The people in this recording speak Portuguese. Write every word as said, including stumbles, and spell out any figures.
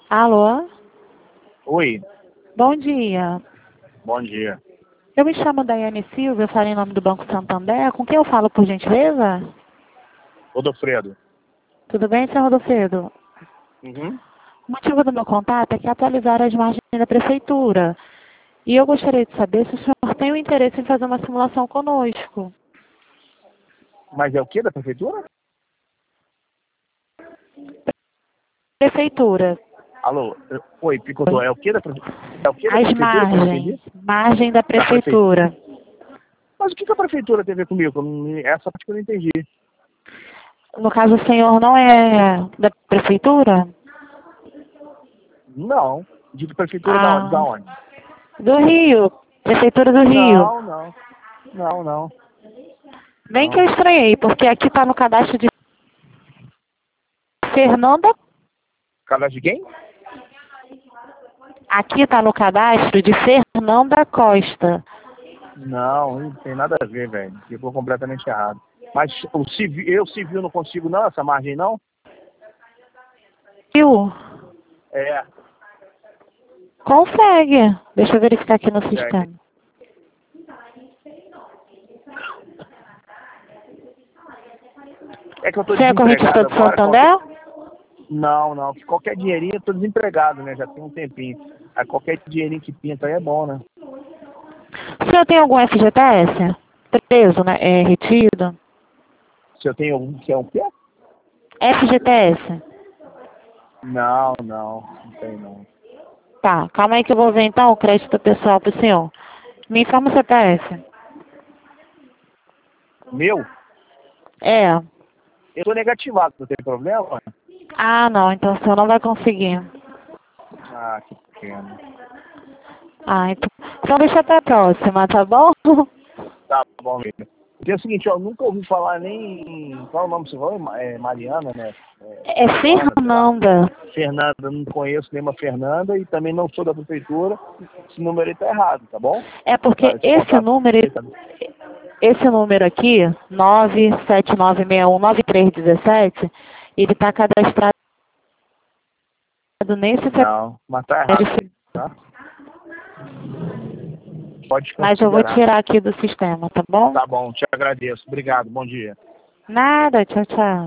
Alô? Oi, Bom dia. bom dia. Eu me chamo Daiane Silva, eu falo em nome do Banco Santander. Com quem eu falo, por gentileza? Godofredo. Tudo bem, senhor Rodolfo? Uhum. O motivo do meu contato é que atualizar as margens da prefeitura. E eu gostaria de saber se o senhor tem o interesse em fazer uma simulação conosco. Mas é o que da prefeitura? Prefeitura. Alô? Eu- Oi, Picotô, é o que da prefeitura? É o que da As prefeitura que eu não entendi? margens. Margem da Da prefeitura. prefeitura. Mas o que que a prefeitura tem a ver comigo? Eu não- Essa parte que eu não entendi. No caso, o senhor não é da prefeitura? Não. De prefeitura da onde? Da Ah, onde? do Rio. Prefeitura do Rio. Não, não. Não, não. Bem que eu Não. estranhei, porque aqui está no cadastro de Fernanda. Cadastro de quem? Aqui está no cadastro de Fernanda Costa. Não, não tem nada a ver, velho. Ficou completamente errado. Mas o civil, eu civil não consigo não, essa margem não? Viu? É, Consegue. Deixa eu verificar aqui no consegue. sistema. É que eu tô Você é correntista desempregado do agora, qualquer... Santander? Não, não. Qualquer dinheirinho, eu tô desempregado, né? Já tem um tempinho. Aí qualquer dinheirinho que pinta aí é bom, né? O senhor tem algum F G T S? Preso, né? É, retido? Se eu tenho algum que é um quê? F G T S? Não, não. Não tem, não. Tá, calma aí que eu vou ver então o crédito pessoal pro senhor. Me informa o C P F. Meu? É. Eu tô negativado, não tem problema? Ah, não, então o senhor não vai conseguir. Ah, que pena. Ah, então, então deixa até a próxima, tá bom? Tá bom, mesmo. Porque é o seguinte, ó, eu nunca ouvi falar nem... em- Qual é o nome que você falou? Ma- É Mariana, né? É, É Joana, sei lá. Fernanda. Fernanda, eu não conheço nenhuma Fernanda e também não sou da prefeitura. Esse número aí tá errado, tá bom? É Tá, porque esse esse contato. número, esse número aqui, nove sete nove seis um nove três um sete, ele está cadastrado nesse C P F. Não, mas tá errado aí, tá? Pode Mas eu vou considerar. tirar aqui do sistema, tá bom? Tá bom, te agradeço. Obrigado, bom dia. Nada, tchau, tchau.